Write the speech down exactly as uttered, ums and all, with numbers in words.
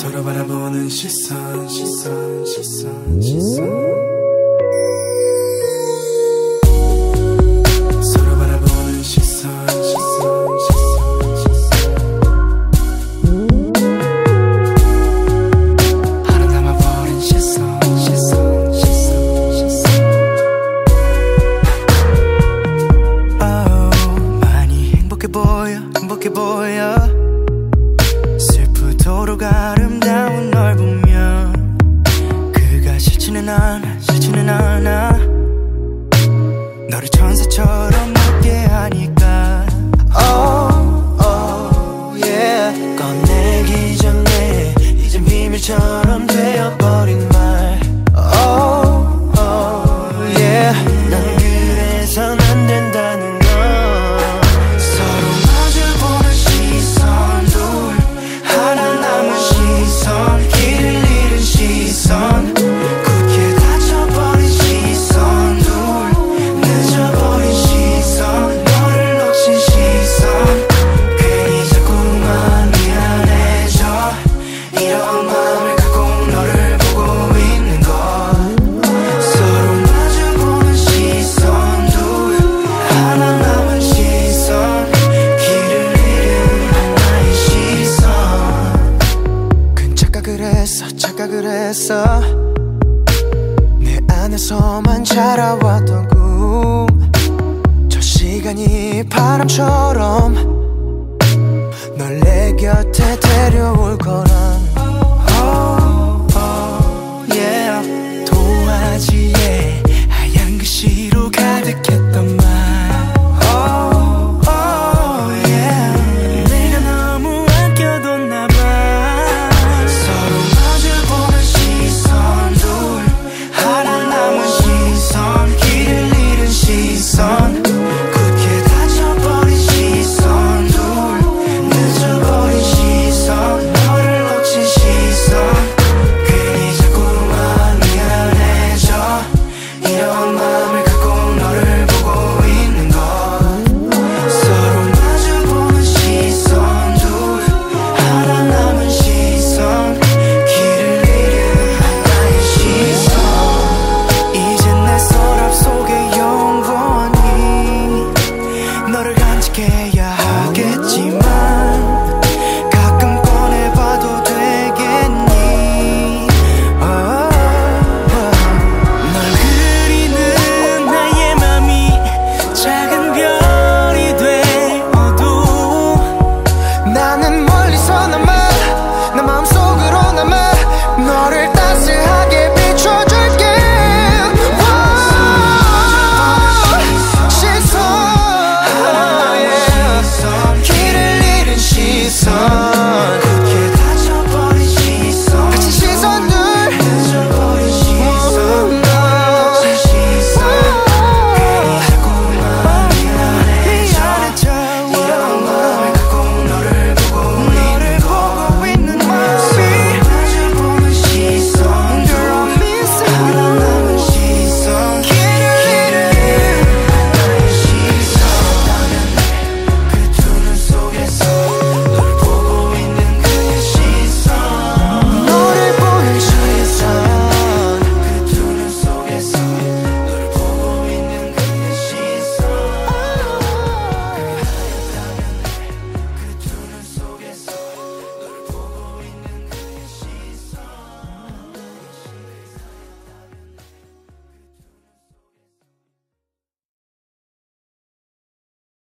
서로 바라보는 시선 시선 시선 시선 서로 바라보는 시선 시선 시선 시선 하나 남아버린 시선 시선 시선 시선 oh, 많이 행복해 보여 행복해 보여 슬프도록 아름다운 널 보면 그가 싫지는 않아 싫지는 않아 너를 천사처럼 높게 하니까 oh, oh, yeah. 꺼내기 전에 이젠 비밀처럼 되어버린 말 oh, oh, yeah. 난 그래선 안 된다는 걸 서로 마주보는 시선 둘 하나 남은 시선 길을 잃은 시선 굳게 닫혀버린 시선 둘 늦어버린 시선 너를 놓친 시선 괜히 자꾸만 미안해져 이런 마음을 갖고 너를 보고 있는 것 서로 마주보는 시선 둘 하나 남은 시선 길을 잃은 나의 시선 큰 착각을 했어 착각을 했어 내 안에서만 자라왔던 꿈 저 시간이 바람처럼 널 내 곁에 데려올 거란 oh, oh, yeah. 도화지에 하얀 글씨로 가득했던 말 oh, oh, yeah. 내가 너무 아껴뒀나 봐 서로 마주보는 시선 둘 하나 남은 시선 길을 잃은 시선 굳게 닫혀버린 시선 둘 늦어버린 시선 너를 놓친 시선 괜히 자꾸만 미안해져 이런 말